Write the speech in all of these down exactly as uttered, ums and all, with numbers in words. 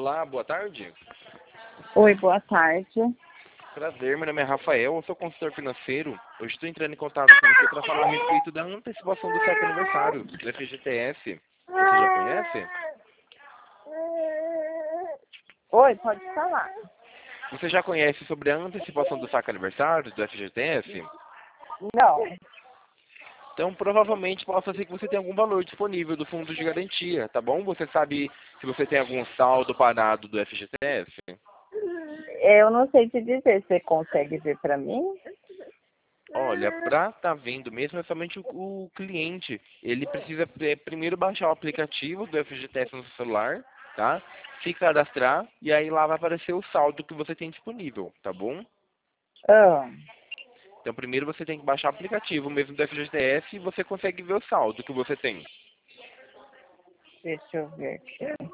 Olá, boa tarde. Oi, boa tarde. Prazer, meu nome é Rafael, eu sou consultor financeiro. Hoje estou entrando em contato com você para falar a respeito da antecipação do seu aniversário, do F G T S. Você já conhece? Oi, pode falar. Você já conhece sobre a antecipação do saque aniversário, do F G T S? Não. Então, provavelmente possa ser que você tenha algum valor disponível do fundo de garantia, tá bom? Você sabe se você tem algum saldo parado do F G T S? Eu não sei te dizer. Você consegue ver para mim? Olha, para tá vendo mesmo é somente o, o cliente. Ele precisa é, primeiro baixar o aplicativo do F G T S no seu celular, tá? Se cadastrar e aí lá vai aparecer o saldo que você tem disponível, tá bom? Ah, Então primeiro você tem que baixar o aplicativo mesmo do F G T S e você consegue ver o saldo que você tem. deixa eu ver aqui.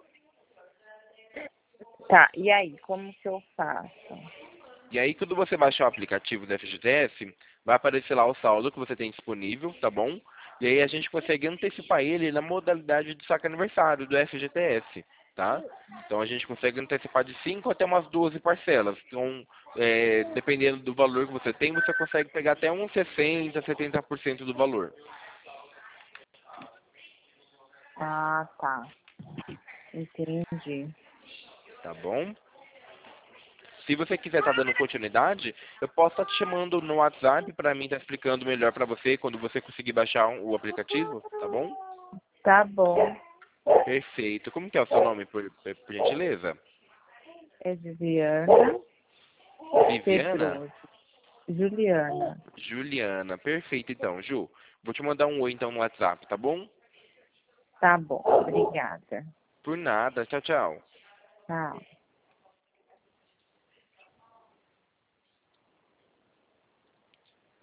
Tá, e aí, como que eu faço? E aí quando você baixar o aplicativo do F G T S, vai aparecer lá o saldo que você tem disponível, tá bom? E aí a gente consegue antecipar ele na modalidade de saque aniversário do F G T S, tá? Então a gente consegue antecipar de cinco até umas doze parcelas. Então, é, dependendo do valor que você tem, você consegue pegar até uns sessenta, setenta por cento do valor. Ah, tá. Entendi. Tá bom? Se você quiser estar dando continuidade, eu posso estar te chamando no WhatsApp para mim estar explicando melhor para você quando você conseguir baixar o aplicativo, tá bom? Tá bom. Perfeito. Como que é o seu nome, por, por gentileza? É Viviana Viviana? Pedroso. Juliana. Juliana. Perfeito, então. Ju, vou te mandar um oi, então, no WhatsApp, tá bom? Tá bom. Obrigada. Por nada. Tchau, tchau. Tchau.